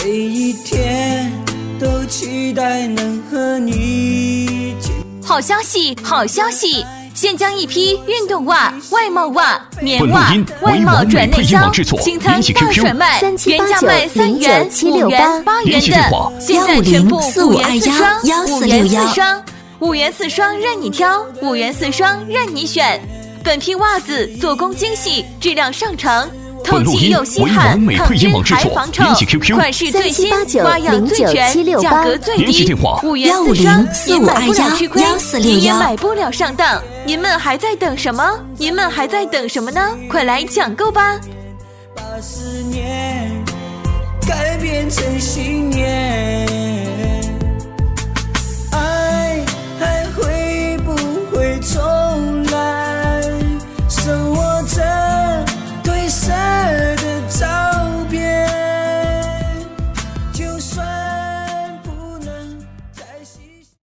每一天都期待能和你见。 好消息，好消息！现将一批运动袜、外贸袜、棉袜、外贸转内销，清仓大甩卖，原价卖3元、5元、8元的，现在全部5元4双，5元4双，5元4双任你挑，5元4双任你选。本批袜子做工精细，质量上乘。透气又吸汗，抗菌还防臭，款式最新，花样最全，价格最低，5元4双，您买不了吃亏，您也买不了上当。您们还在等什么？您们还在等什么呢？快来抢购吧！ 把思念改变成信念。